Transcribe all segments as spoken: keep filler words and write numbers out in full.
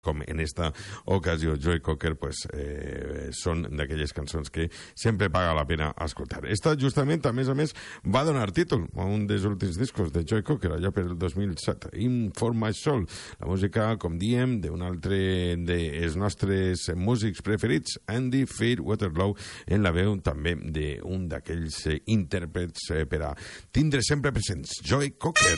com en esta ocasió Joe Cocker, pues, eh, són d'aquelles cançons que sempre paga la pena escoltar. Esta justament, a més a més, va donar títol a un dels últims discos de Joe Cocker, allà per el dos mil set, In For My Soul, la música, com diem, d'un altre dels nostres músics preferits, Andy Fair Waterlow, en la veu també d'un d'aquells eh, intèrprets eh, per a tindre sempre presents, Joe Cocker.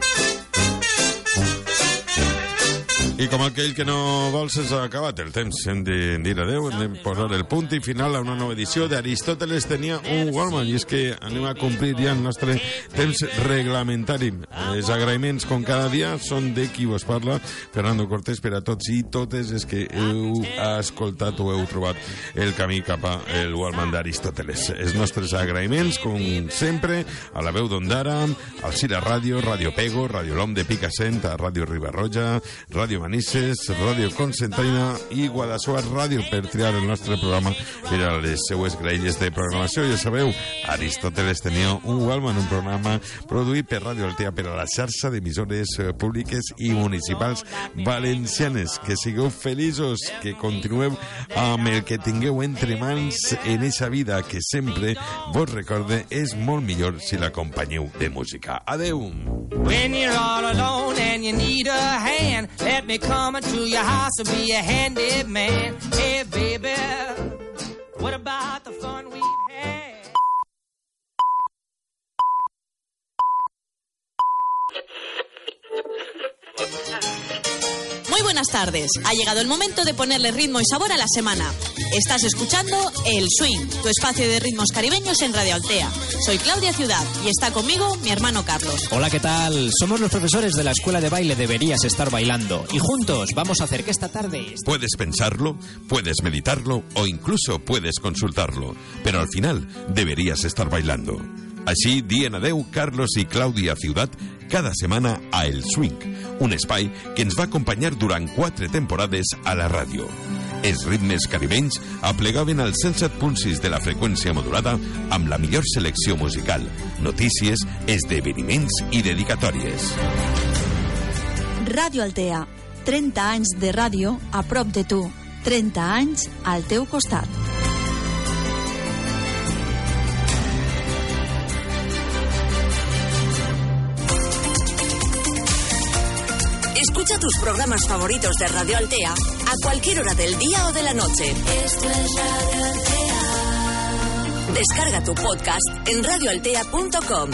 I com aquell que no vol s'ha acabat el temps, hem de dir adeu, hem de posar el punt i final a una nova edició d'Aristòteles tenia un Wallman, i és que anem a complir ja el nostre temps reglamentari. Els agraïments, com cada dia, són de qui us parla, Fernando Cortés, per a tots i totes els que heu escoltat o heu trobat el camí cap al Wallman d'Aristòteles. Els nostres agraïments, com sempre, a la veu d'Ondara, al Cira Ràdio, Ràdio Pego, Ràdio L'Om de Picassent, a Ràdio Ribarroja, Ràdio Manises, Ràdio Concentrina i Guadassuar Ràdio, per triar el nostre programa per a les seues graelles de programació. Ja sabeu, Aristòteles tenia un Wallman, un programa produït per Ràdio Altea per a la xarxa d'emissores públiques i municipals valencianes. Que sigueu feliços, que continueu amb el que tingueu entre mans en eixa vida que sempre vos recorde és molt millor si l'acompanyeu de música. Adeu! When you're all alone and you need a hand, let me come into your house and be a handy man. Hey baby, what about the fun we've had? Muy buenas tardes. Ha llegado el momento de ponerle ritmo y sabor a la semana. Estás escuchando El Swing, tu espacio de ritmos caribeños en Radio Altea. Soy Claudia Ciudad y está conmigo mi hermano Carlos. Hola, ¿qué tal? Somos los profesores de la Escuela de Baile Deberías Estar Bailando y juntos vamos a hacer que esta tarde... Puedes pensarlo, puedes meditarlo o incluso puedes consultarlo, pero al final deberías estar bailando. Així dien adeu Carlos i Clàudia Ciutat cada setmana a El Swing, un espai que ens va acompanyar durant quatre temporades a la ràdio. Els ritmes caribenys aplegaven al cent set punt sis de la freqüència modulada amb la millor selecció musical, notícies, esdeveniments i dedicatòries. Ràdio Altea, trenta anys de ràdio a prop de tu, trenta anys al teu costat. Escucha tus programas favoritos de Radio Altea a cualquier hora del día o de la noche. Esto es Radio Altea. Descarga tu podcast en radio altea punto com.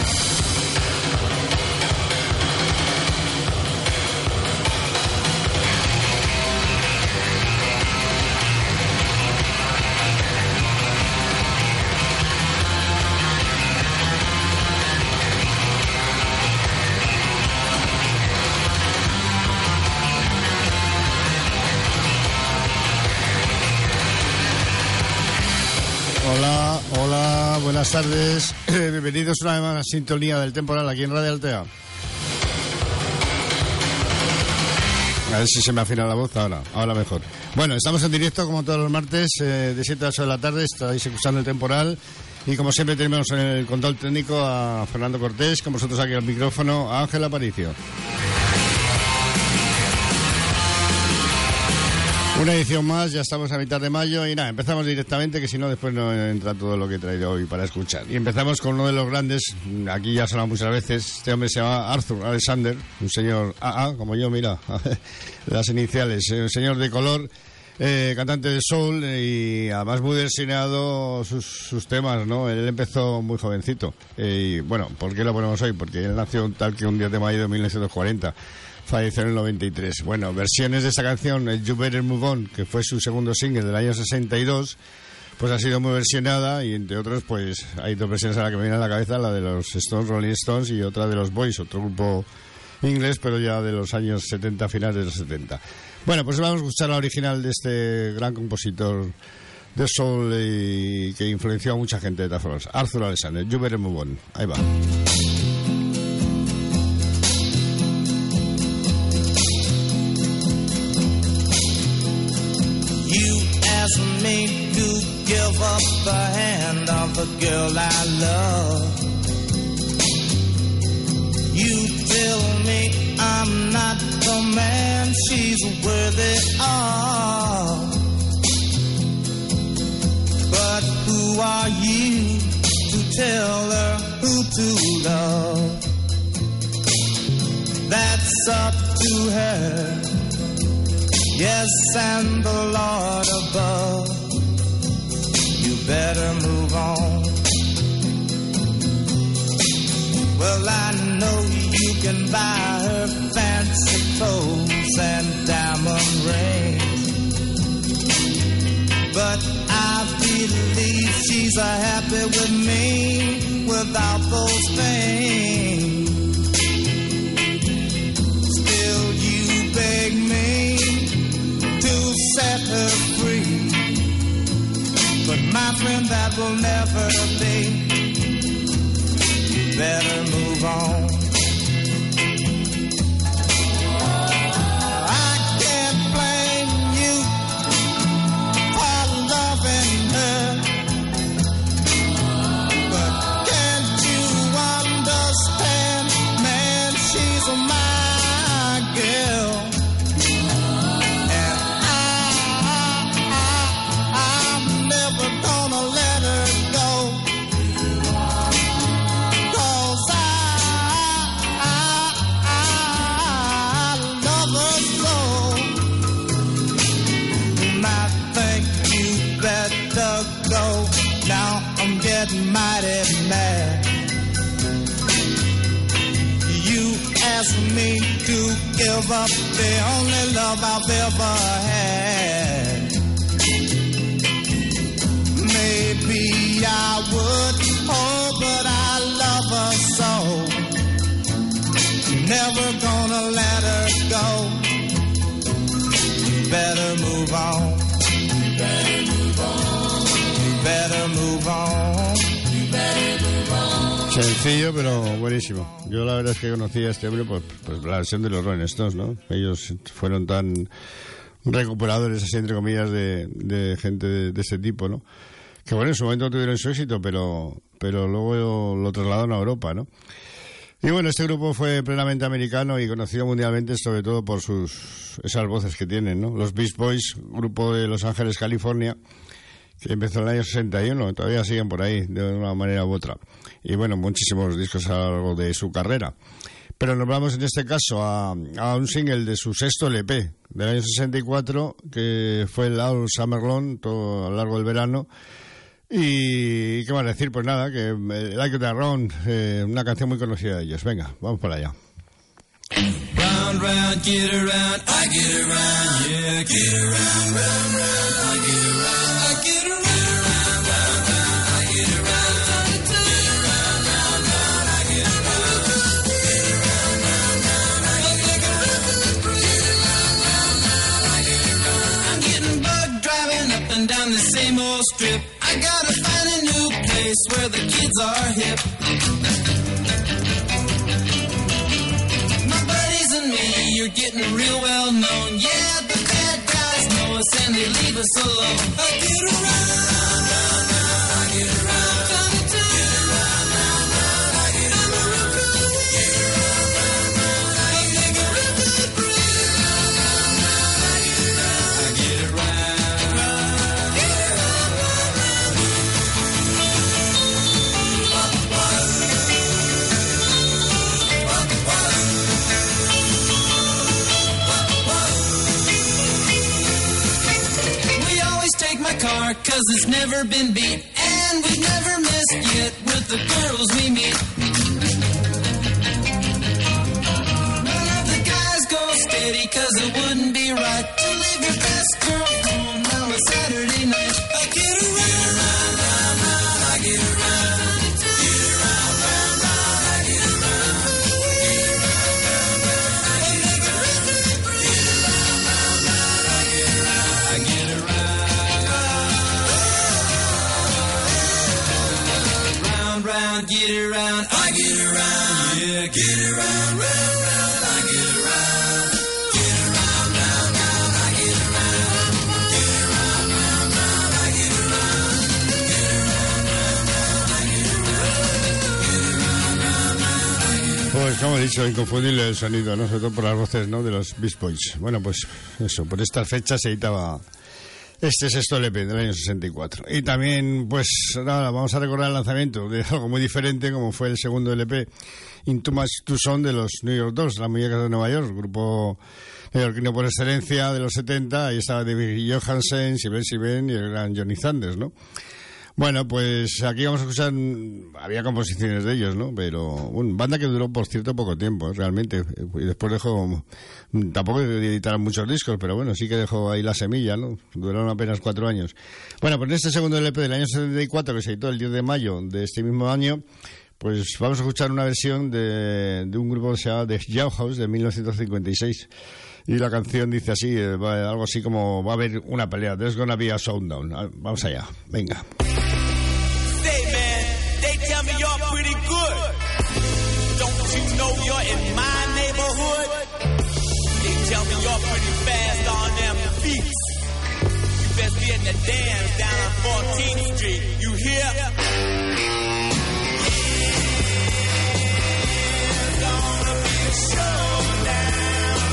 Hola, hola, buenas tardes. Bienvenidos una vez más a la sintonía del temporal aquí en Radio Altea. A ver si se me afina la voz ahora, ahora mejor. Bueno, estamos en directo como todos los martes, eh, de siete a ocho de la tarde, estáis escuchando el temporal. Y como siempre tenemos en el control técnico a Fernando Cortés, con vosotros aquí al micrófono, a Ángel Aparicio. Una edición más, ya estamos a mitad de mayo y nada, empezamos directamente, que si no después no entra todo lo que he traído hoy para escuchar. Y empezamos con uno de los grandes, aquí ya ha sonado muchas veces, este hombre se llama Arthur Alexander, un señor A A, como yo, mira, las iniciales, un señor de color, eh, cantante de soul y además muy versionado sus, sus temas, ¿no? Él empezó muy jovencito. Eh, y bueno, ¿por qué lo ponemos hoy? Porque él nació tal que un diez de mayo de mil novecientos cuarenta. Falleció en el noventa y tres. Bueno, versiones de esta canción, el You Better Move On, que fue su segundo single del año sesenta y dos, pues ha sido muy versionada y entre otros, pues hay dos versiones a la que me viene a la cabeza, la de los Stones, Rolling Stones, y otra de los Boys, otro grupo inglés, pero ya de los años setenta, finales de los setenta. Bueno, pues vamos a escuchar la original de este gran compositor de soul y que influenció a mucha gente de todas formas, Arthur Alexander, You Better Move On. Ahí va. Ask me to give up the hand of the girl I love. You tell me I'm not the man she's worthy of. But who are you to tell her who to love? That's up to her. Yes, and the Lord above. You better move on. Well, I know you can buy her fancy clothes and diamond rings, but I believe she's a happy with me without those things. Still, you beg me to set her free, but my friend, that will never be. Better move on. I can't blame you for loving her, but can't you understand, man, she's my girl, and I, I, I'm never gonna let her go. Go. Now I'm getting mighty mad. You asked me to give up the only love I've ever had. Maybe I would, oh, but I love her so. Never gonna let her go. Better move on. Better move on. Better move on. Better move on. Sencillo, pero buenísimo. Yo la verdad es que conocí a este hombre pues, pues la versión de los Rolling Stones, ¿no? Ellos fueron tan recuperadores, así entre comillas, de, de gente de, de este tipo, ¿no? Que bueno, en su momento tuvieron su éxito, pero, pero luego lo, lo trasladaron a Europa, ¿no? Y bueno, este grupo fue plenamente americano y conocido mundialmente, sobre todo por sus esas voces que tienen, ¿no? Los Beach Boys, grupo de Los Ángeles, California, que empezó en el año sesenta y uno, todavía siguen por ahí de una manera u otra. Y bueno, muchísimos discos a lo largo de su carrera. Pero nos vamos en este caso a, a un single de su sexto L P del año sesenta y cuatro, que fue el All Summer Long, todo a lo largo del verano. Y qué más decir, pues nada, que Like It Around, eh, una canción muy conocida de ellos. Venga, vamos para allá. Round, round, get around, I get around, yeah, get around, round, round, I get around, I get around, round, round, round, I get around, get around, round, round, I get around, get around, round, round, I get around, get around, round, round, I get around. I'm getting bugged driving up and down the same old strip. I gotta find a new place where the kids are hip. You're getting real well known. Yeah, the bad guys know us and they leave us alone. I get around, round, round, I get around, time to time. Get around, round, round, I get around. I'm a real pro. Get around, round, round, I get around. I make a real good break. Get around, round, round, I get around. I get around, round, get around, round, round. My car, cause it's never been beat, and we've never missed yet with the girls we meet. None of the guys go steady, cause it wouldn't be right to leave your best girl home on a Saturday night. I get around, round, round, round, I get around. Get around, round, round, I get around. Get around, round, round, I get around. Get around, round, round, I get around. I get around. Round, get around, I get around, yeah, get around, round, round, I get around, get around, round, round, I get around, get around, round, round, I get around, get around, round, round, I get around, get around, round, round, I get around. Pues como he dicho, inconfundible el sonido, ¿no? Sobre todo por las voces, ¿no?, de los Beach Boys. Bueno, pues eso, por estas fechas se editaba este sexto L P del año sesenta y cuatro. Y también, pues nada, vamos a recordar el lanzamiento de algo muy diferente, como fue el segundo L P, In Too Much Too Soon, de los New York Dolls, las muñecas de Nueva York, grupo neoyorquino por excelencia de los setenta. Ahí estaba David Johansen, Sylvain Sylvain y el gran Johnny Thunders, ¿no? Bueno, pues aquí vamos a escuchar, había composiciones de ellos, ¿no? Pero, bueno, banda que duró, por cierto, poco tiempo, ¿eh? Realmente. Y después dejó, tampoco editaron muchos discos, pero bueno, sí que dejó ahí la semilla, ¿no? Duraron apenas cuatro años. Bueno, pues en este segundo L P del año setenta y cuatro, que se editó el diez de mayo de este mismo año, pues vamos a escuchar una versión de, de un grupo que se llama The Jawhouse, de mil novecientos cincuenta y seis. Y la canción dice así, eh, va, algo así como, va a haber una pelea, there's gonna be a showdown. Vamos allá, venga. Say, man, they tell me you're pretty good. Don't you know you're in my neighborhood? They tell me you're pretty fast on them feet. You best be at the dance down on fourteenth Street. You hear? It's gonna be a showdown.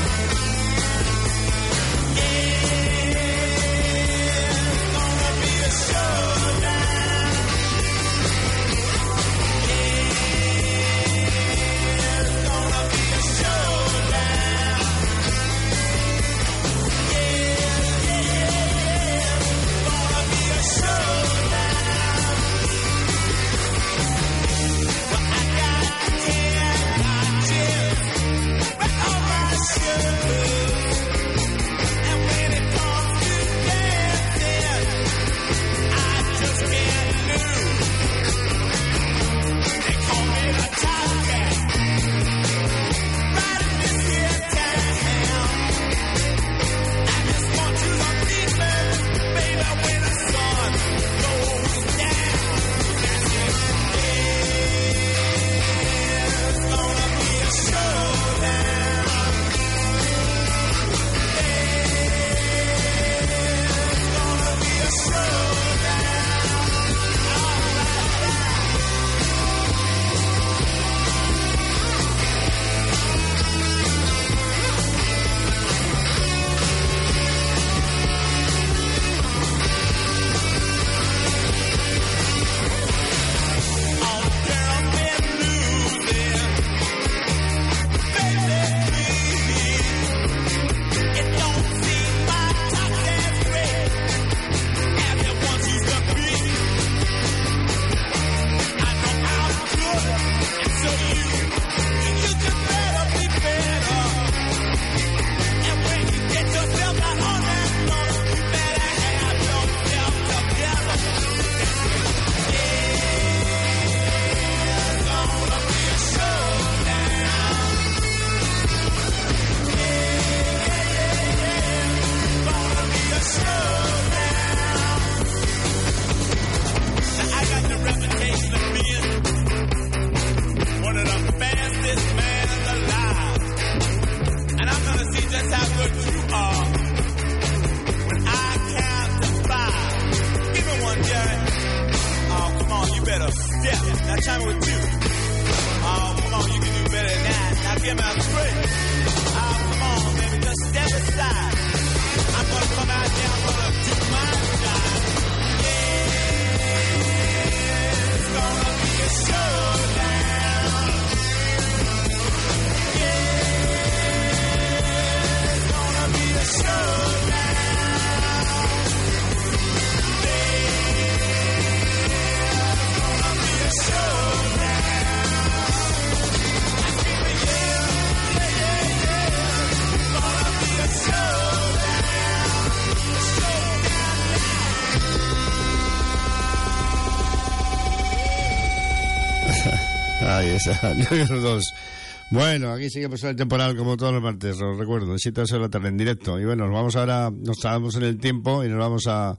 Dos. Bueno, aquí sigue pasando el temporal como todos los martes, os recuerdo, Éxitos en la tarde en directo. Y bueno, nos vamos ahora, nos trasladamos en el tiempo y nos vamos a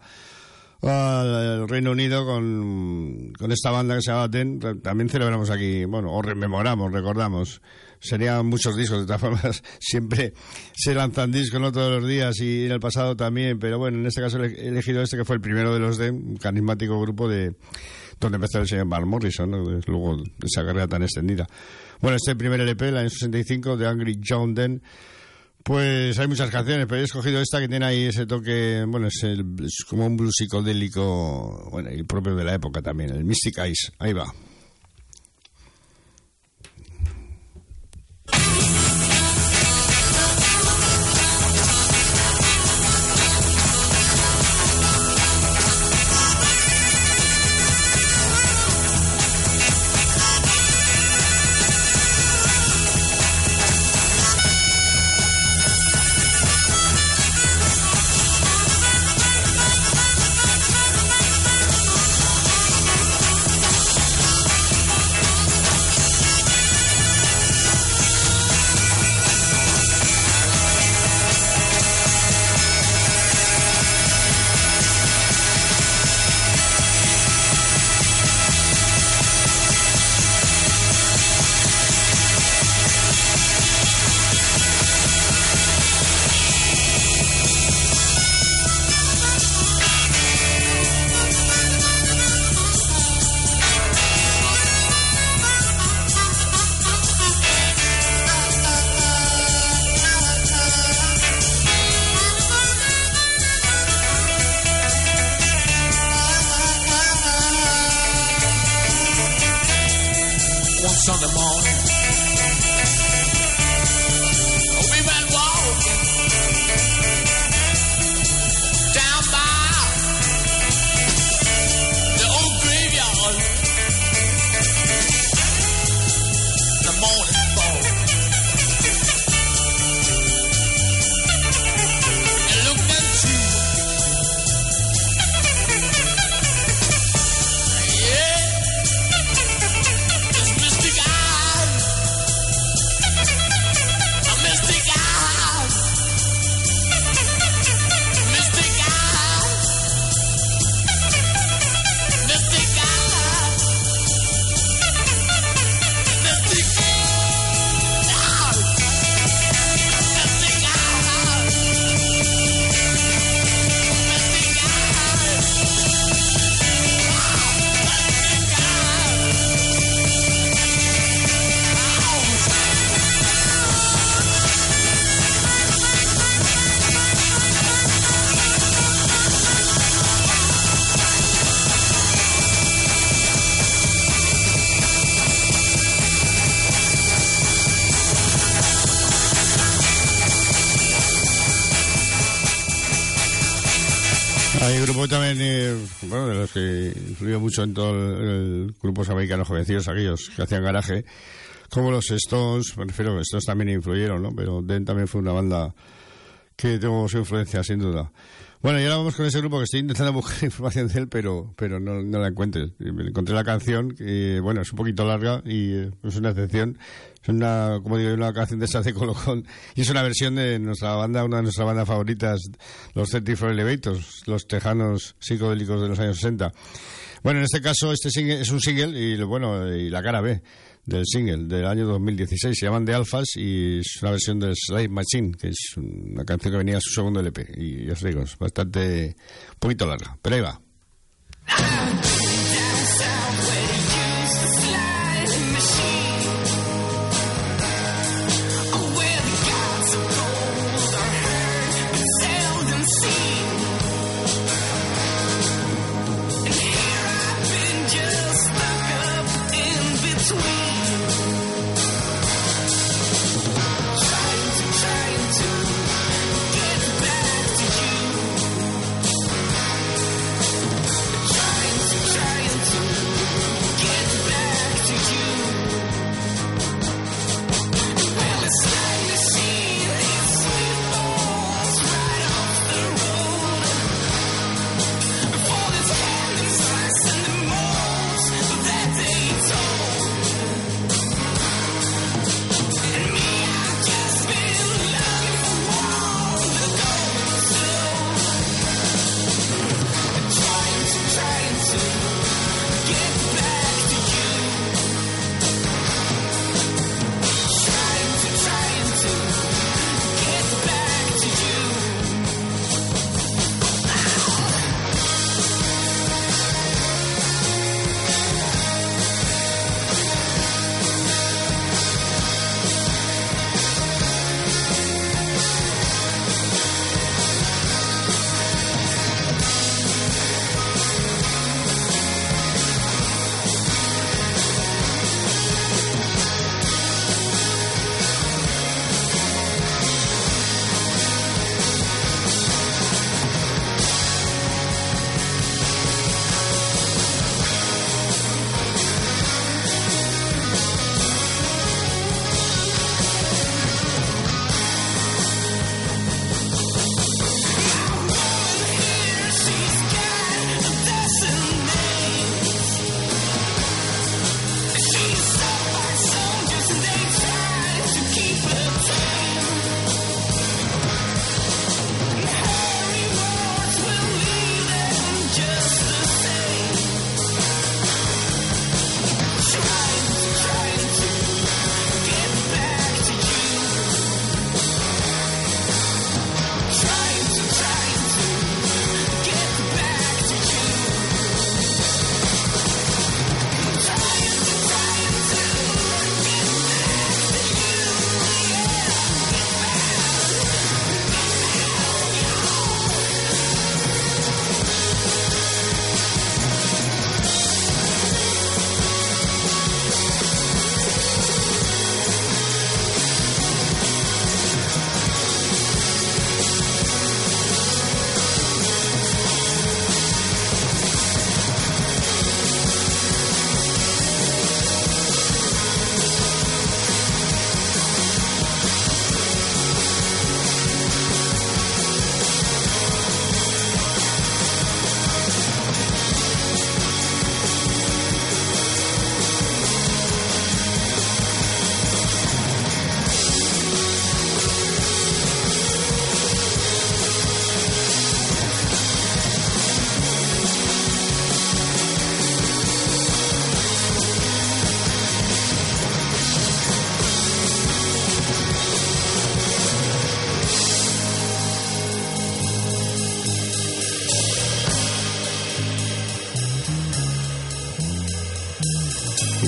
al Reino Unido con, con esta banda que se llama Ten. También celebramos aquí, bueno, o rememoramos, recordamos. Serían muchos discos, de todas formas, siempre se lanzan discos, no todos los días, y en el pasado también, pero bueno, en este caso he elegido este que fue el primero de los de un carismático grupo de, donde empezó el señor Van Morrison, ¿no? Luego de esa carrera tan extendida. Bueno, este primer L P, el año sesenta y cinco, de Angry John Den, pues hay muchas canciones, pero he escogido esta que tiene ahí ese toque, bueno, es, el, es como un blues psicodélico, bueno, y propio de la época también, el Mystic Eyes. Ahí va. Sunday morning, we went walking down by the old graveyard. The morning fall, and looked into, yeah. Hay un grupo también, eh, bueno, de los que influyó mucho en todo el, el grupos americanos jovencillos, aquellos que hacían garaje, como los Stones. Me refiero, estos también influyeron, ¿no? Pero Den también fue una banda que tuvo su influencia, sin duda. Bueno, y ahora vamos con ese grupo que estoy intentando buscar información de él, pero pero no, no la encuentro. Encontré la canción, que bueno, es un poquito larga y eh, es una excepción. Es una, como digo, una canción de esas de colocón. Y es una versión de nuestra banda, una de nuestras bandas favoritas, los treinta y cuatro Elevators, los tejanos psicodélicos de los años sesenta. Bueno, en este caso, este single es un single y, bueno, y la cara B del single del año dos mil dieciséis. Se llaman The Alphas y es una versión del Slave Machine, que es una canción que venía a su segundo L P. Y ya os digo, es bastante, un poquito larga. Pero ahí va. Trying to, trying to get back to you.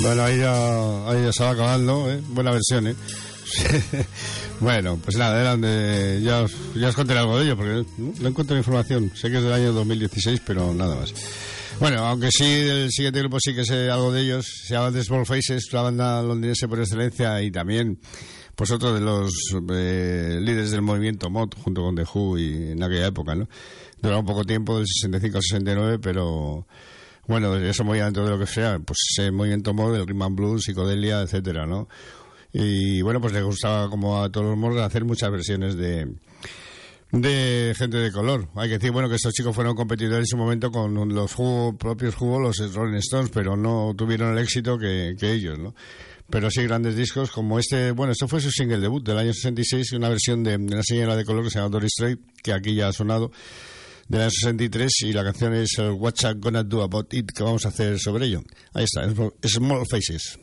Bueno, ahí ya, ahí ya se va acabando, ¿eh? Buena versión, ¿eh? Bueno, pues nada, era donde ya os, ya os conté algo de ello, porque no, no encuentro información. Sé que es del año dos mil dieciséis, pero nada más. Bueno, aunque sí, el siguiente grupo sí que sé algo de ellos. Se llama The Small Faces, la banda londinense por excelencia, y también, pues otro de los eh, líderes del movimiento mod, junto con The Who, y en aquella época, ¿no? Duró un poco tiempo, del sesenta y cinco al sesenta y nueve, pero bueno, eso movía dentro de lo que sea, pues ese movimiento mod, el rhythm and blues, psicodelia, etcétera, ¿no? Y bueno, pues le gustaba, como a todos los mods, hacer muchas versiones de de gente de color. Hay que decir, bueno, que estos chicos fueron competidores en su momento con los Who, propios Who, los Rolling Stones, pero no tuvieron el éxito que, que ellos, ¿no? Pero sí grandes discos como este. Bueno, esto fue su single debut del año sesenta y seis, una versión de, de una señora de color que se llama Doris Strait, que aquí ya ha sonado, del año sesenta y tres, y la canción es el What's I Gonna Do About It, que vamos a hacer sobre ello. Ahí está, Small Faces.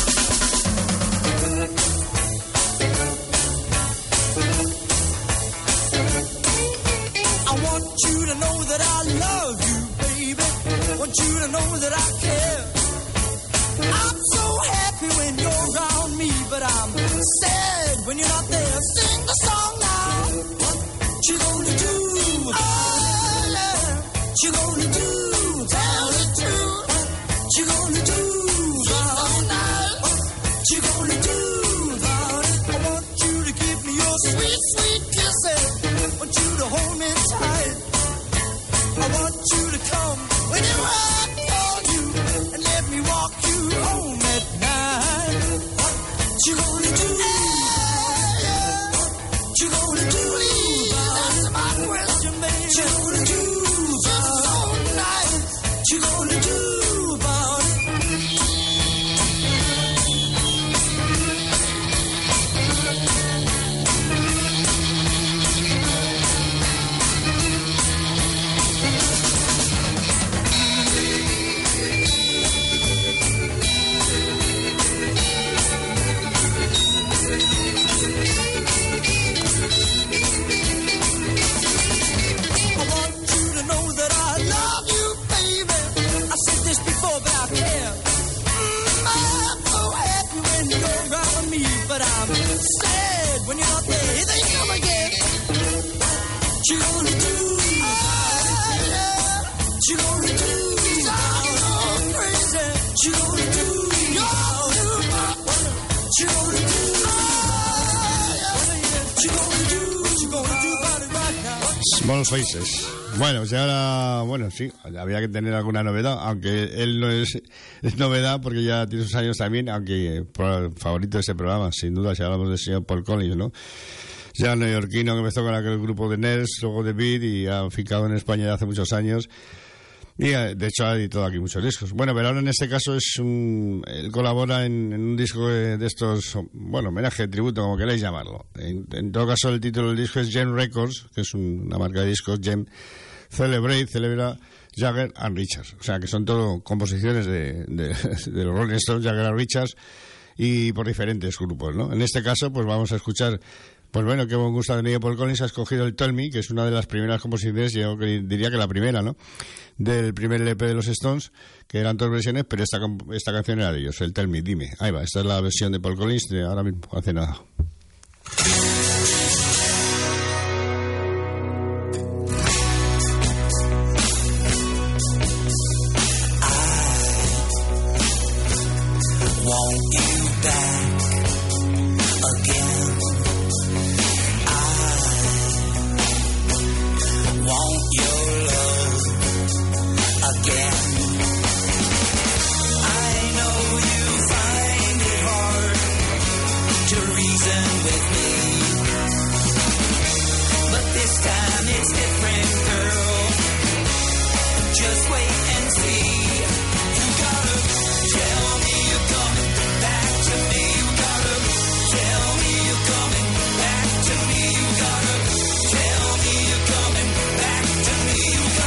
You to know that I care. I'm so happy when you're around me, but I'm sad when you're not there. Sing the song now. What you gonna do? Oh, yeah. What you gonna do? Tell the truth. What you gonna do? Oh, now. What you gonna do about it? I want you to give me your sweet, sweet kisses. I want you to hold me tight. I want you to come when you're I call you and let me walk you home at night. What you gonna do? Yeah, yeah. What you gonna do? That's my question, baby. What you gonna do about it? What you gonna do about it? But I'm sad when you're not there. They come again. What you gonna do? Oh, yeah. What you gonna do? I'm crazy. What you gonna do? You're what you gonna do? Oh, yeah. What you gonna do? What you gonna do about it right now? Small Faces. Bueno, pues ahora, bueno, sí, había que tener alguna novedad, aunque él no es, es novedad porque ya tiene sus años también, aunque por favorito de ese programa, sin duda, si hablamos del señor Paul Collins, ¿no? Ya neoyorquino que empezó con aquel grupo de Nerds, luego de Beat, y ha ficado en España ya hace muchos años, y de hecho ha editado aquí muchos discos. Bueno, pero ahora en este caso es un, él colabora en, en un disco de, de estos, bueno, homenaje, tributo, como queráis llamarlo. En, en todo caso, el título del disco es Gem Records, que es un, una marca de discos, Gem Celebrate, celebra Jagger and Richards. O sea, que son todo composiciones de, de, de los Rolling Stones, Jagger and Richards, y por diferentes grupos, ¿no? En este caso, pues vamos a escuchar, pues bueno, qué buen gusto ha tenido Paul Collins, ha escogido el Tell Me, que es una de las primeras composiciones, yo diría que la primera, ¿no?, del primer L P de los Stones, que eran dos versiones, pero esta, esta canción era de ellos, el Tell Me, dime. Ahí va, esta es la versión de Paul Collins de ahora mismo, hace nada. Want you back again. I want your love again. I know you find it hard to reason with me, but this time it's different, girl. Just wait and see. You gotta tell me you're coming back to me. You gotta tell me you're coming back to me. You gotta tell me you're coming back to me. You gotta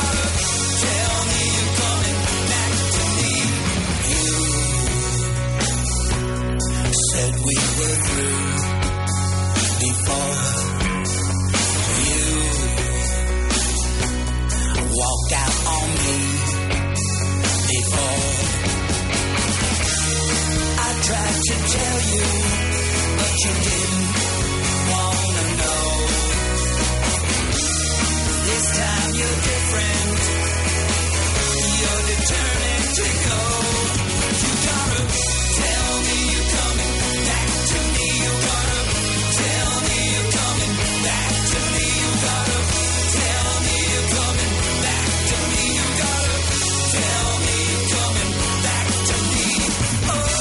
feel different. You're determined to go. You gotta tell me you're coming back to me. You gotta tell me you're coming back to me. You gotta tell me you're coming back to me. You gotta tell me you're coming back to me. Oh.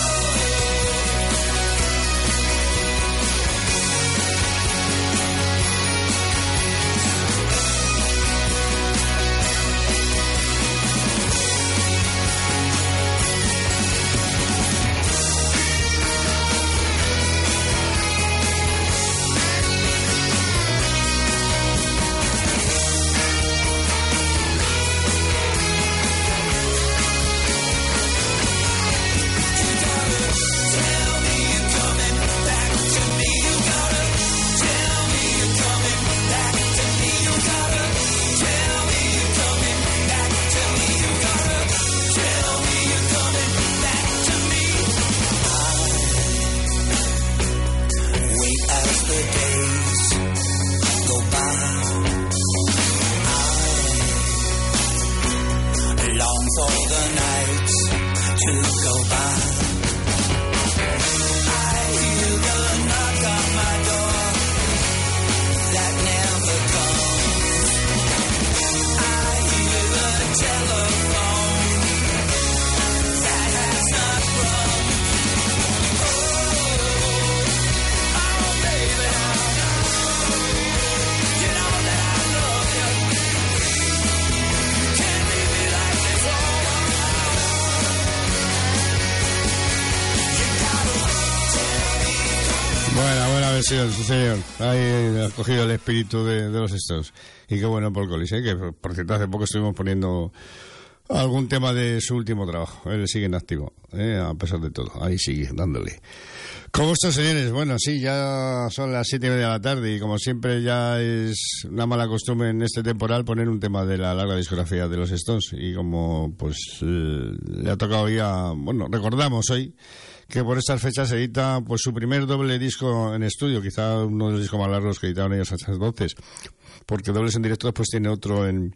Sí, señor. Ahí ha cogido el espíritu de, de los Stones. Y qué bueno Paul Collins, ¿eh? Que por cierto hace poco estuvimos poniendo algún tema de su último trabajo. Él sigue en activo, ¿eh? A pesar de todo. Ahí sigue, dándole. ¿Cómo están, señores? Bueno, sí, ya son las siete y media de la tarde y como siempre ya es una mala costumbre en este temporal poner un tema de la larga discografía de los Stones. Y como pues le ha tocado ya, bueno, recordamos hoy que por estas fechas se edita pues su primer doble disco en estudio, quizá uno de los discos más largos que editaron ellos hasta entonces, porque dobles en directo después tiene otro en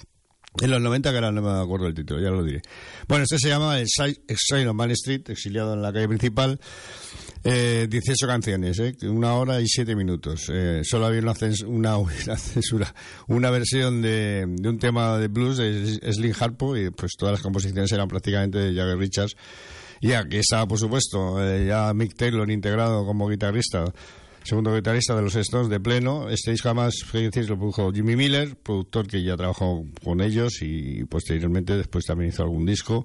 en los noventa, que ahora no me acuerdo el título, ya lo diré. Bueno, este se llama Exile on Main Street, exiliado en la calle principal. Eh, dieciocho canciones, eh, una hora y siete minutos. Eh, solo había una, cens una, una censura, una versión de, de un tema de blues de Slim Harpo, y pues todas las composiciones eran prácticamente de Jagger Richards. Y aquí estaba, por supuesto, eh, ya Mick Taylor integrado como guitarrista, segundo guitarrista de los Stones de pleno. Este disco además, lo produjo Jimmy Miller, productor que ya trabajó con ellos y posteriormente después también hizo algún disco.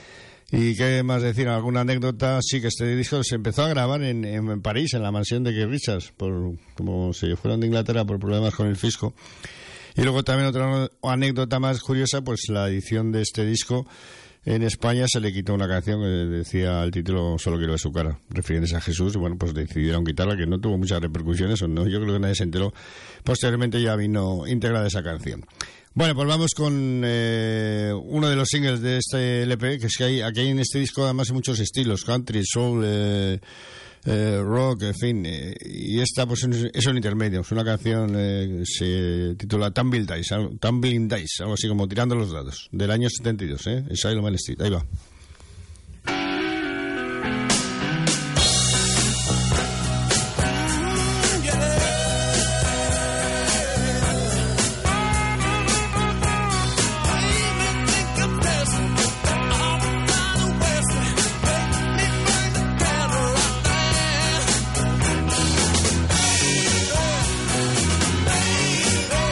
Y qué más decir, alguna anécdota, sí que este disco se empezó a grabar en, en París, en la mansión de Keith Richards, por, como se fueron de Inglaterra por problemas con el fisco. Y luego también otra anécdota más curiosa, pues la edición de este disco en España se le quitó una canción que decía el título Solo quiero ver su cara, refiriéndose a Jesús, y bueno, pues decidieron quitarla, que no tuvo muchas repercusiones, o no, yo creo que nadie se enteró. Posteriormente ya vino integrada esa canción. Bueno, pues vamos con eh, uno de los singles de este L P, que es que hay, aquí en este disco además hay muchos estilos, country, soul, eh, eh, rock, en fin, eh, y esta pues es un intermedio, es una canción eh, se titula Tumbling Dice, algo, Tumbling Dice, algo así como Tirando los Dados, del año setenta y dos, ¿eh? Exile on Main Street, ahí va.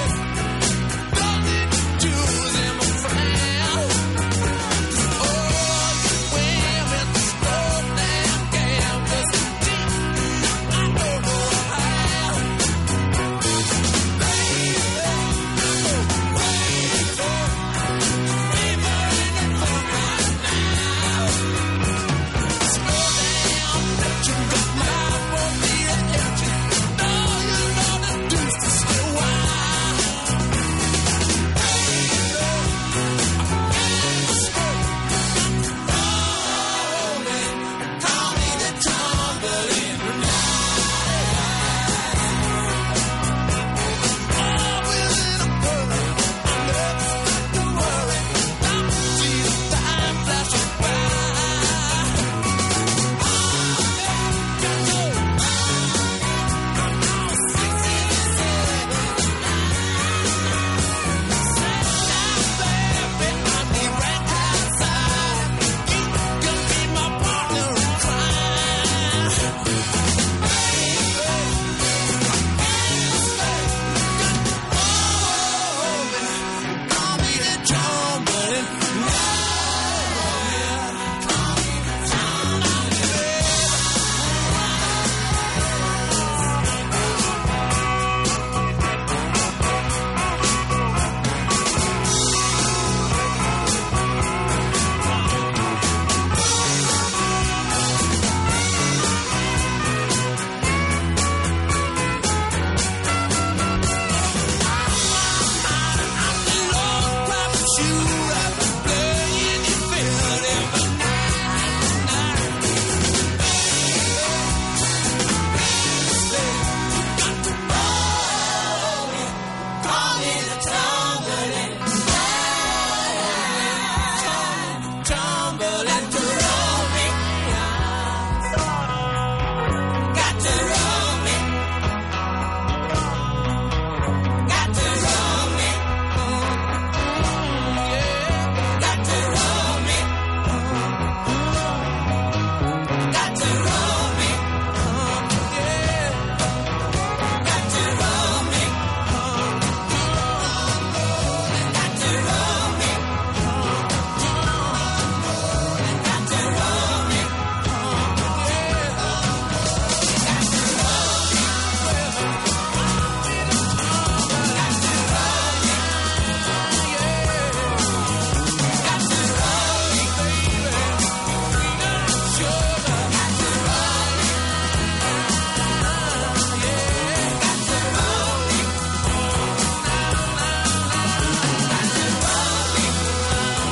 Oh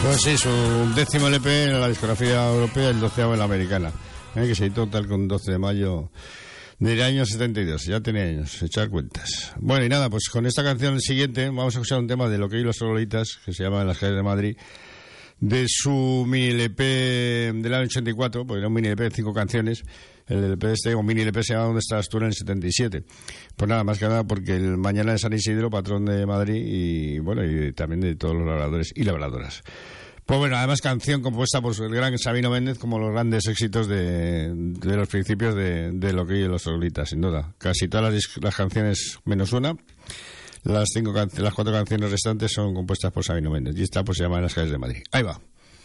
Pues sí, su décimo L P en la discografía europea, el doceavo en la americana, ¿eh? Que se editó tal con doce de mayo del año setenta y dos. Ya tenía años, echar cuentas. Bueno, y nada, pues con esta canción siguiente vamos a escuchar un tema de Lo que hay los Sololitas, que se llama En las calles de Madrid, de su mini L P del año ochenta y cuatro, porque era un mini L P de cinco canciones. El L P este, un mini L P se llama ¿Dónde estás tú? En el setenta y siete. Pues nada, más que nada porque el mañana de San Isidro, patrón de Madrid, y bueno, y también de todos los labradores y labradoras. Pues bueno, además canción compuesta por el gran Sabino Méndez, como los grandes éxitos de, de los principios de, de Lo que hay los Sololitas, sin duda. Casi todas las, las canciones menos una, las cinco las cuatro canciones restantes son compuestas por Sabino Méndez. Y esta pues se llama En las calles de Madrid. Ahí va.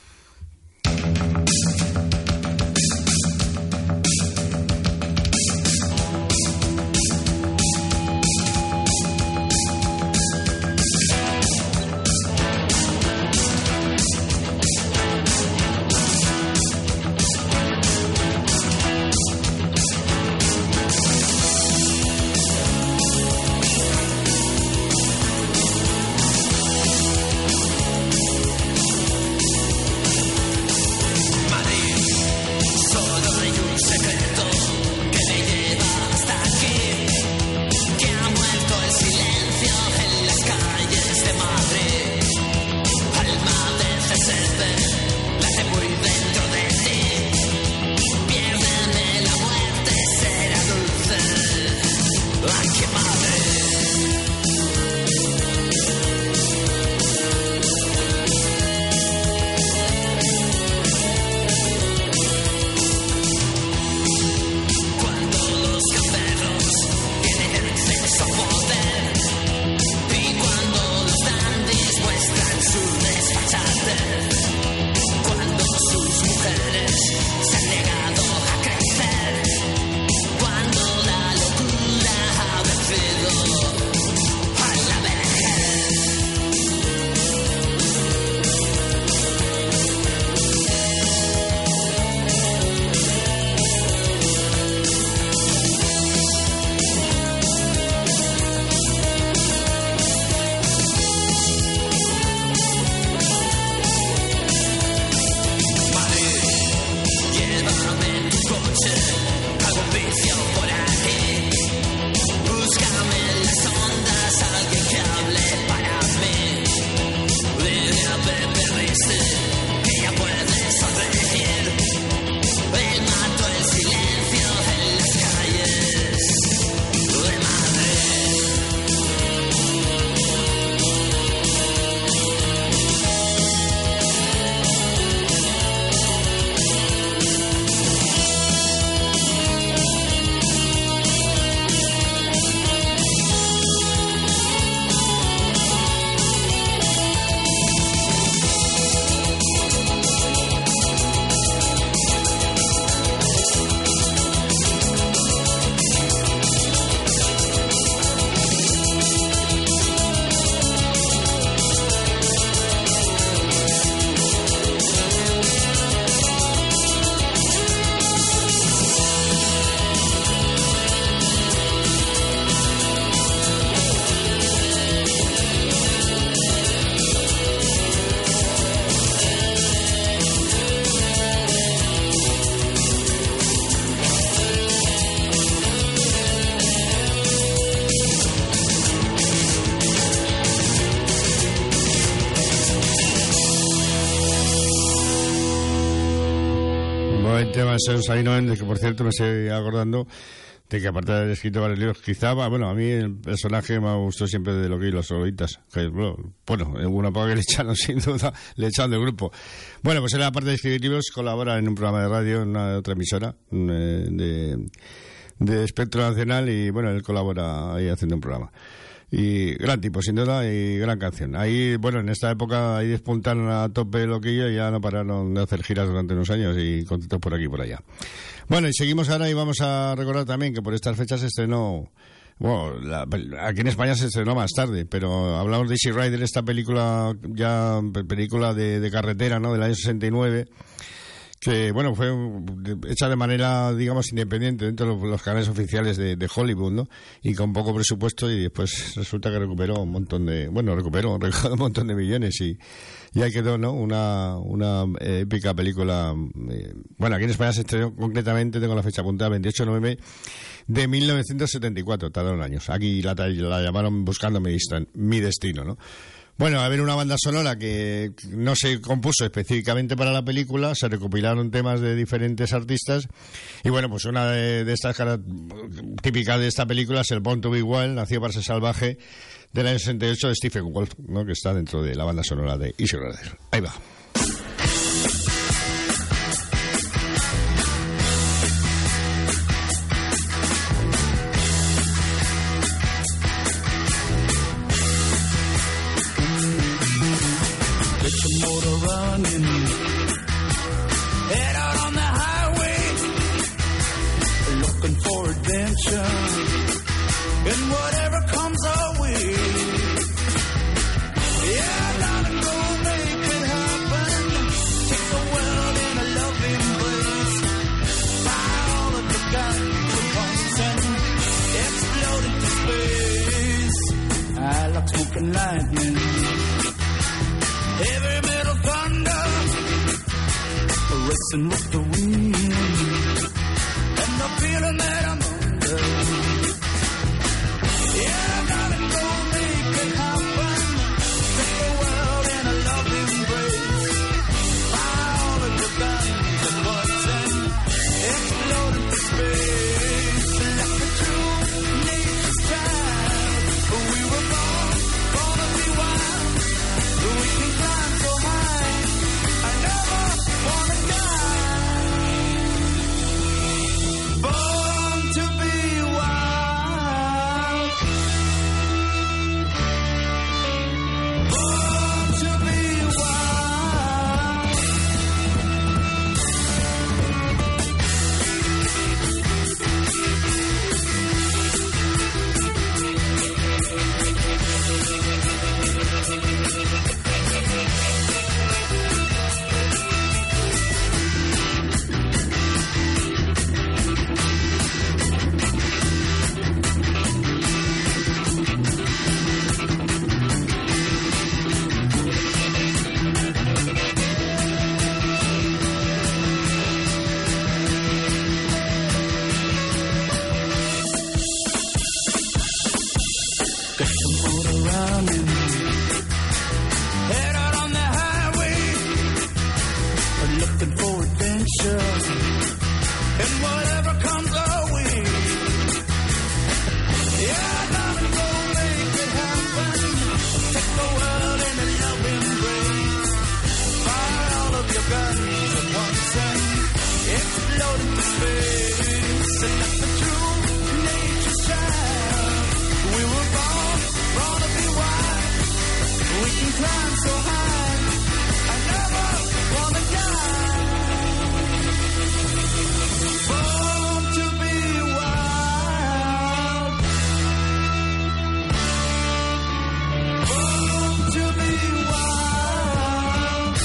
Tema de Sabino Méndez, que por cierto me estoy acordando de que aparte de haber escrito varios libros, quizá, bueno, a mí el personaje me gustó siempre de Lo que hay los Sololitas, que bueno, hubo una época que le echaron sin duda, le echaron del grupo. Bueno, pues él aparte de escribir libros colabora en un programa de radio, en una otra emisora eh, de, de Espectro Nacional, y bueno, él colabora ahí haciendo un programa. Y gran tipo, sin duda, y gran canción. Ahí, bueno, en esta época ahí despuntaron a tope Loquillo y ya no pararon de hacer giras durante unos años y contentos por aquí y por allá. Bueno, y seguimos ahora y vamos a recordar también que por estas fechas se estrenó, bueno, la, aquí en España se estrenó más tarde, pero hablamos de Easy Rider, esta película ya película de, de carretera, ¿no?, del año sesenta y nueve, que, bueno, fue hecha de manera, digamos, independiente dentro de los, los canales oficiales de, de Hollywood, ¿no? Y con poco presupuesto, y después resulta que recuperó un montón de, bueno, recuperó, recuperó un montón de millones, y, y ahí quedó, ¿no? Una, una eh, épica película. Eh, bueno, aquí en España se estrenó concretamente, tengo la fecha apuntada, veintiocho de noviembre de mil novecientos setenta y cuatro, tardaron años. Aquí la, la llamaron Buscando mi, mi destino, ¿no? Bueno, a ver, una banda sonora que no se compuso específicamente para la película, se recopilaron temas de diferentes artistas, y bueno, pues una de, de estas caras típicas de esta película es el Born to Be Wild, Nacido para ser salvaje, del año sesenta y ocho, de Stephen Wolf, ¿no? Que está dentro de la banda sonora de Easy Rider. Ahí va. Head out on the highway, looking for adventure, and whatever comes our way. Yeah, gotta go make it happen. Take the world in a loving embrace. Fire all of the guns at once and explode into space. I like smoking lightning, heavy metal thunder, racing with the wind, and the feeling that I'm under. Yeah, I gotta go make it happen. Take the world in a loving embrace. Fire all of your guns at once and explode into space. Like a true nature's child, we were born, born to be wild. We can climb so high, I never wanna die. Born to be wild. Born to be wild. Get some motor running. Head out on the highway, looking for adventure, and whatever comes our way. Yeah, I gotta go make it happen. Take the world in a loving embrace. Fire all of your guns at once and explode into space. And let the true nature shine. We were born, born to be wild. We can climb so high, I never wanna die. Born to be wild. Born to be wild.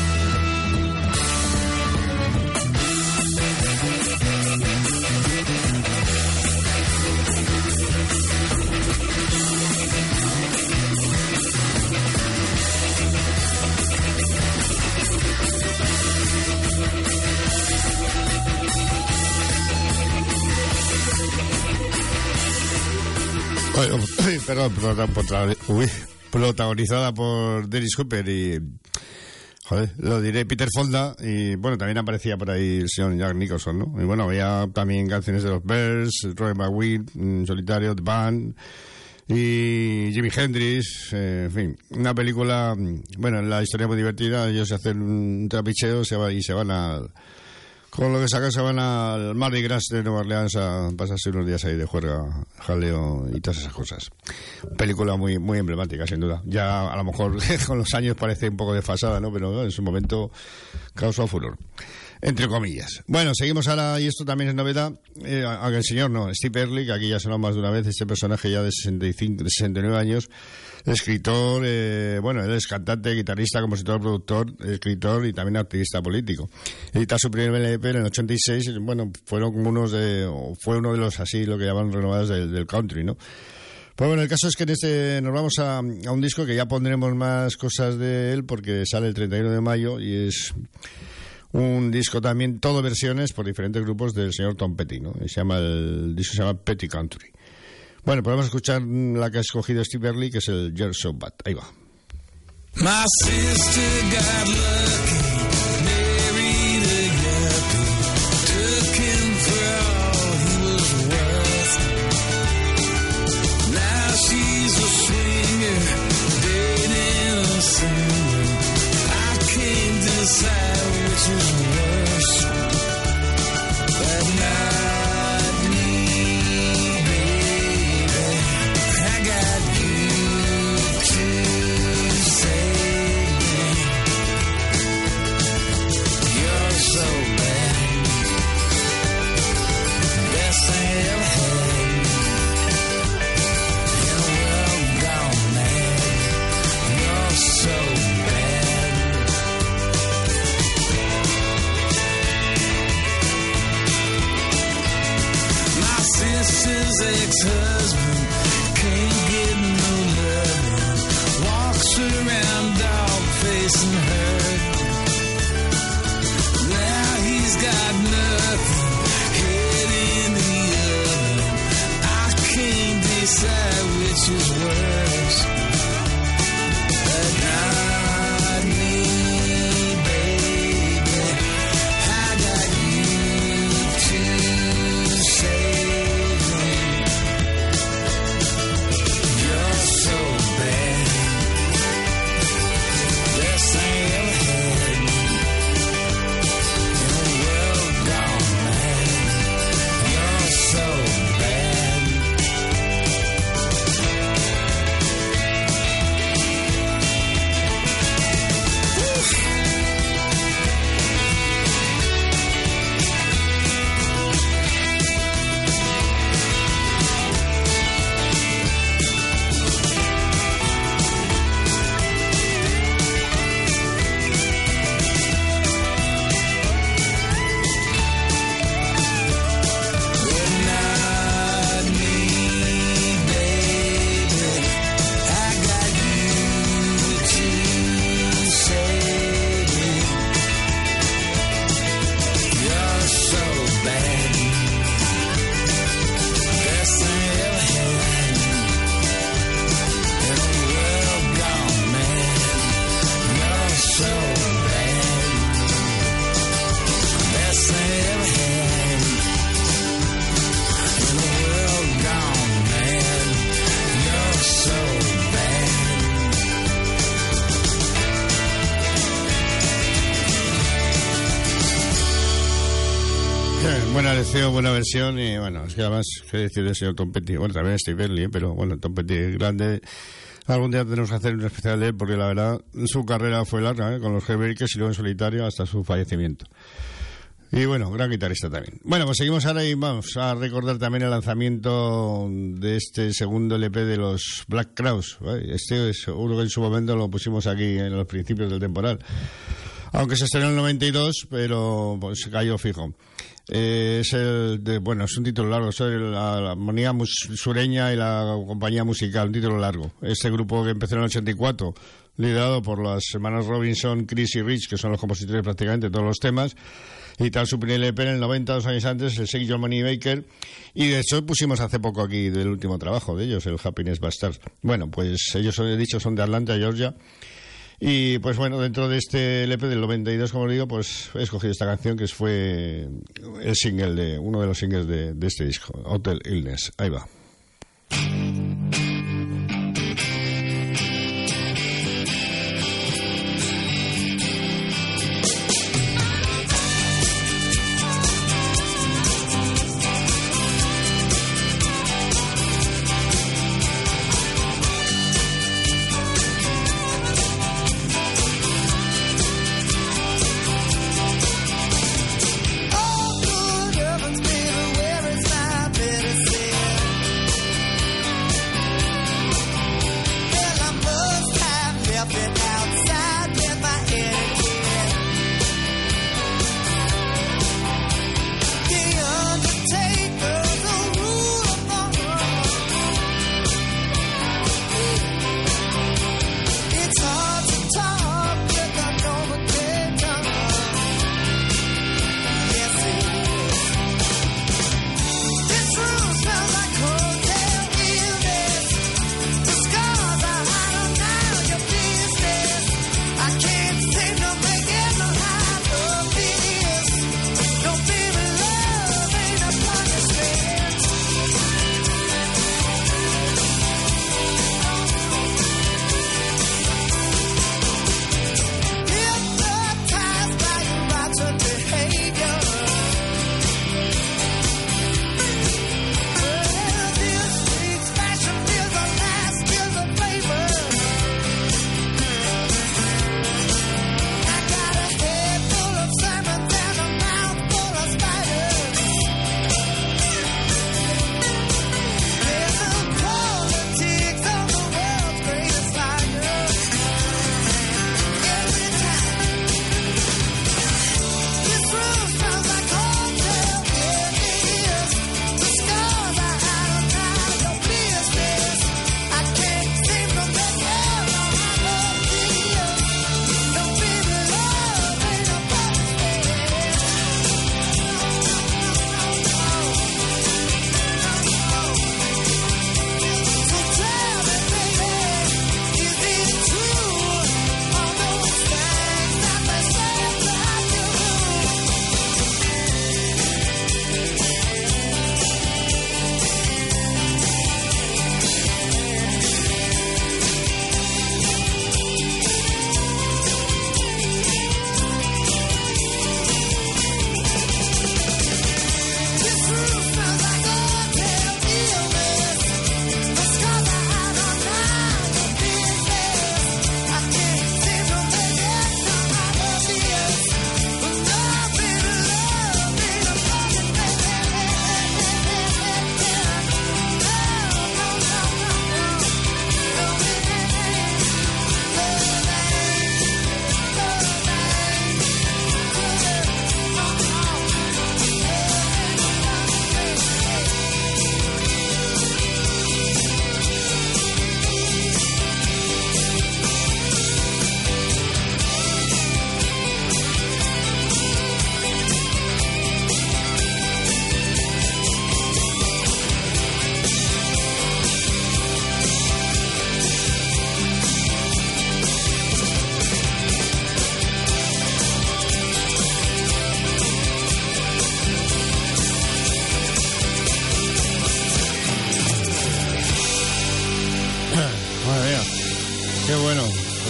Bueno, perdón, prota- prota- uy, protagonizada por Dennis Hopper y, joder, lo diré, Peter Fonda, y bueno, también aparecía por ahí el señor Jack Nicholson, ¿no? Y bueno, había también canciones de los Bears, Robert McGuinn, en solitario, The Band, y Jimi Hendrix, eh, en fin, una película, bueno, la historia muy divertida. Ellos hacen un trapicheo se va, y se van al, con lo que sacan se van al Mardi Gras de Nueva Orleans a pasarse unos días ahí de juerga, jaleo y todas esas cosas. Película muy muy emblemática, sin duda. Ya a lo mejor con los años parece un poco desfasada, ¿no? Pero ¿no? En su momento causó furor, entre comillas. Bueno, seguimos ahora, y esto también es novedad, eh, aunque el señor no, Steve Earle, que aquí ya sonó más de una vez, este personaje ya de sesenta y cinco, de sesenta y nueve años, escritor, eh, bueno, él es cantante, guitarrista, compositor, productor, escritor y también activista político. Edita su primer L P en el ochenta y seis, bueno, fueron como unos de, fue uno de los así, lo que llaman renovados del, del country, ¿no? Pues bueno, el caso es que en este nos vamos a, a un disco que ya pondremos más cosas de él porque sale el treinta y uno de mayo y es un disco también, todo versiones por diferentes grupos del señor Tom Petty, ¿no? Y se llama el disco se llama Petty Country. Bueno, pues vamos a escuchar la que ha escogido Steve Earle, que es el You're So Bad. Ahí va. My sister got lucky, married a yuppie, took him for all he was worth. Now she's a swinger, dating a singer. I can't decide which is worse. But not me, baby. I got you to save me. You're so bad, best thing I ever had. In a world gone mad, you're so bad. My sister's ex-husband can't get no loving, walks around dog-facing her. Now he's got nothing, head in the oven. I can't decide which is worse. But not me, baby. I got you to save me. You're so bad, best thing I ever had. In a world gone mad, you're so bad. But not me, baby. I got you to save me. You're so bad, best thing I ever had. In a world gone mad, you're so bad, best thing I ever had. In a world gone mad, you're so bad. Eh, Buena lección, buena versión y bueno, es que además, qué decir del señor Tom Petty, bueno, también Steve Earle, ¿eh? Pero bueno, Tom Petty es grande. Algún día tenemos que hacer un especial de él porque la verdad su carrera fue larga, ¿eh? Con los Heartbreakers y luego en solitario hasta su fallecimiento. Y bueno, gran guitarrista también. Bueno, pues seguimos ahora y vamos a recordar también el lanzamiento de este segundo L P de los Black Crowes, ¿vale? Este seguro que en su momento lo pusimos aquí en los principios del temporal. Aunque se estrenó en el noventa y dos, pero pues, se cayó fijo. Eh, es el de, bueno, es un título largo, es el- la, la armonía mus- sureña y la compañía musical, un título largo. Este grupo que empezó en el ochenta y cuatro, liderado por las hermanas Robinson, Chris y Rich, que son los compositores prácticamente de todos los temas, y tal su primer L P en el noventa, dos años antes, el Shake Your Money Baker, y de hecho pusimos hace poco aquí del último trabajo de ellos, el Happiness Bastards. Bueno, pues ellos, he dicho, son de Atlanta, Georgia. Y pues bueno, dentro de este L P del noventa y dos, como digo, pues he escogido esta canción que fue el single de uno de los singles de, de este disco, Hotel Illness. Ahí va. Oh, good heavens, baby, where is my medicine?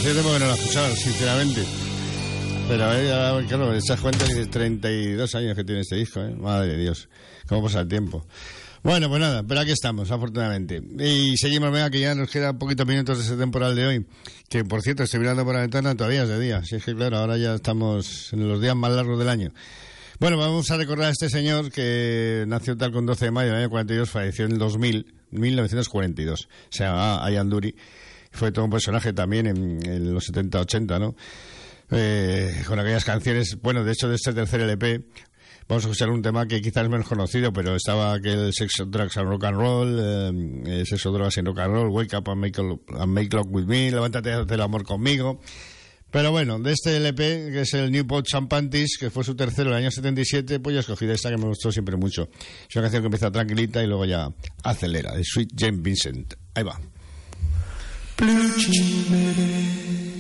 hacía tiempo que no la escuchaba, sinceramente. Pero eh, ahora, claro, te das cuenta que treinta y dos años que tiene este disco, ¿eh? Madre de Dios, cómo pasa el tiempo. Bueno, pues nada, pero aquí estamos, afortunadamente. Y seguimos, venga, que ya nos quedan poquitos minutos de ese temporal de hoy. Que, por cierto, estoy mirando por la ventana, todavía es de día. Si es que, claro, ahora ya estamos en los días más largos del año. Bueno, vamos a recordar a este señor que nació tal con doce de mayo del año cuarenta y dos, falleció en el dos mil, mil novecientos cuarenta y dos. Se llamaba Ian Dury. Fue todo un personaje también en, en los setenta ochenta, ¿no? Eh, con aquellas canciones, bueno, de hecho, de este tercer L P... Vamos a escuchar un tema que quizás es menos conocido, pero estaba aquel Sex, Drugs and Rock and Roll, eh, Sexo, Drogas y Rock and Roll, Wake Up and Make, and make Love With Me, Levántate a hacer el amor conmigo. Pero bueno, de este L P, que es el New Pots and Panties, que fue su tercero en el año setenta y siete, pues yo he escogido esta que me gustó siempre mucho. Es una canción que empieza tranquilita y luego ya acelera, de Sweet Jane Vincent. Ahí va. Blue Jean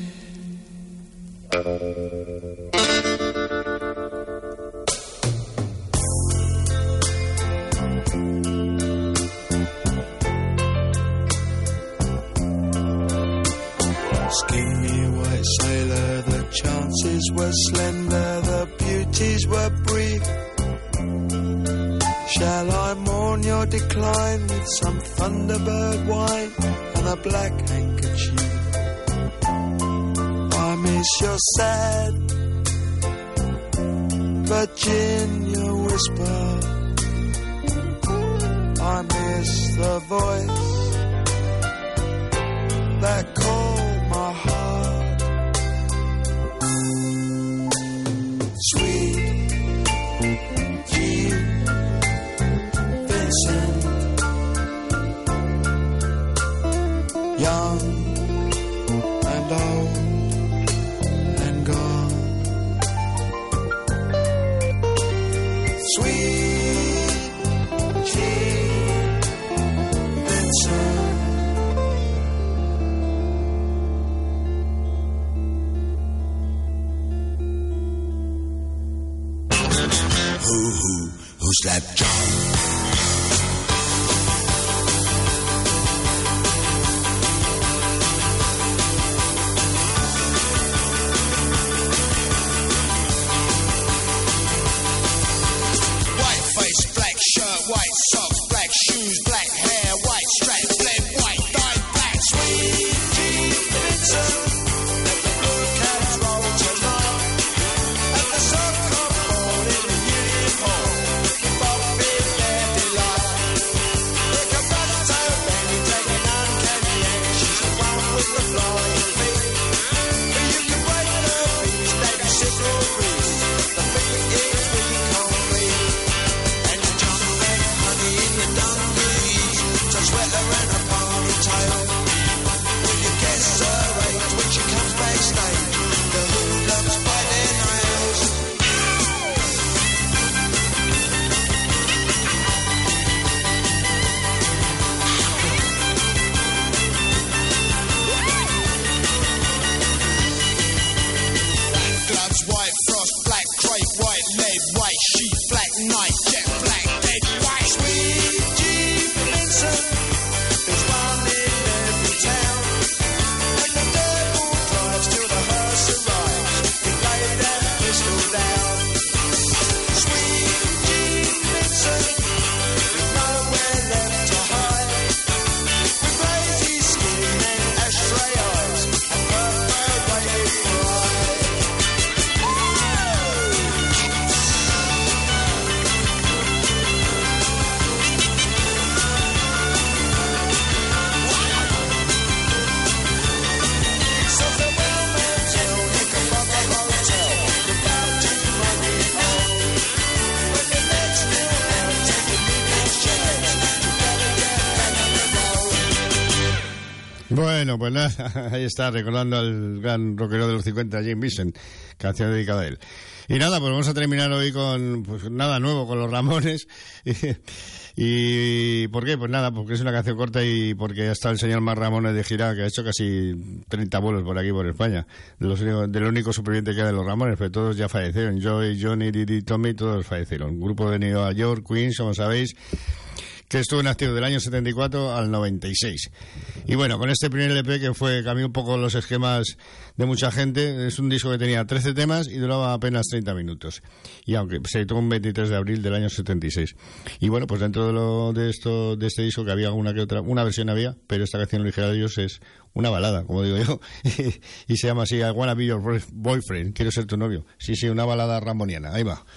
Skinny white sailor, the chances were slender, the beauties were brief. Shall I mourn your decline with some Thunderbird wine and a black handkerchief? I miss your sad Virginia whisper. I miss the voice that called my heart. Sweet Jean Vincent, young and old and gone. Sweet Jean Vincent. Who, who, who slapped John? Bueno, pues nada, ahí está, recordando al gran rockero de los cincuenta, Jim Vincent, canción dedicada a él. Y nada, pues vamos a terminar hoy con, pues nada nuevo, con los Ramones. Y, y ¿por qué? Pues nada, porque es una canción corta y porque ha estado el señor Mar Ramones de gira, que ha hecho casi treinta vuelos por aquí, por España. De los, del único superviviente que hay de los Ramones, pero todos ya fallecieron. Joey, Johnny, Didi, Tommy, todos fallecieron. Un grupo de Nueva York, Queens, como sabéis, que estuvo en activo del año setenta y cuatro al noventa y seis. Y bueno, con este primer L P que fue, cambió un poco los esquemas de mucha gente, es un disco que tenía trece temas y duraba apenas treinta minutos. Y aunque se editó un veintitrés de abril del año setenta y seis. Y bueno, pues dentro de, lo, de, esto, de este disco que había una que otra, una versión había, pero esta canción original de ellos es una balada, como digo yo, y, y se llama así, I Wanna Be Your Boyfriend, quiero ser tu novio. Sí, sí, una balada ramoniana, ahí va.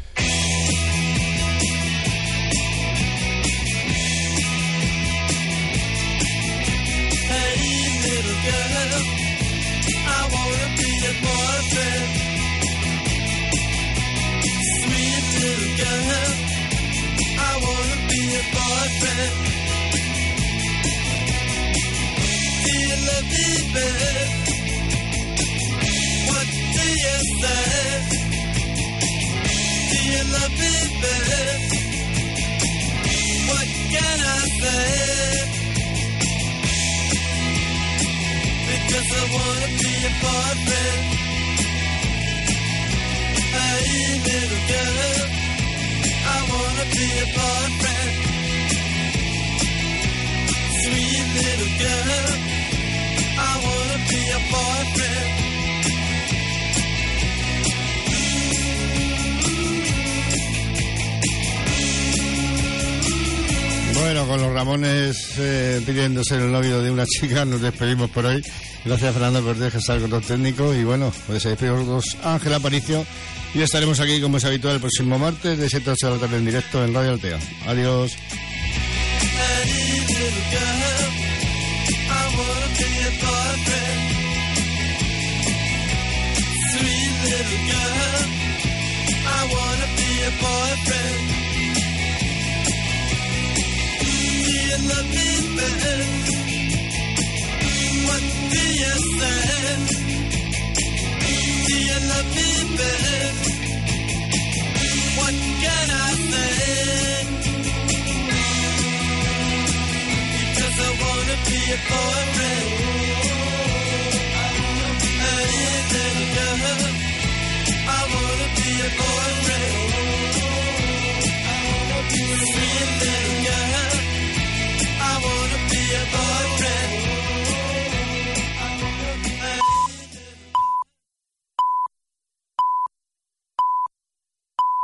Bueno, con los Ramones eh, pidiendo ser el novio de una chica, nos despedimos por hoy. Gracias a Fernando Cortés, que está el control técnico. Y bueno, pues se despedimos Ángel Aparicio. Y estaremos aquí, como es habitual, el próximo martes de siete a ocho de la tarde en directo en Radio Altea. Adiós.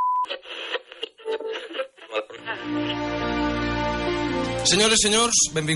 Senyores i senyors, benvinguts.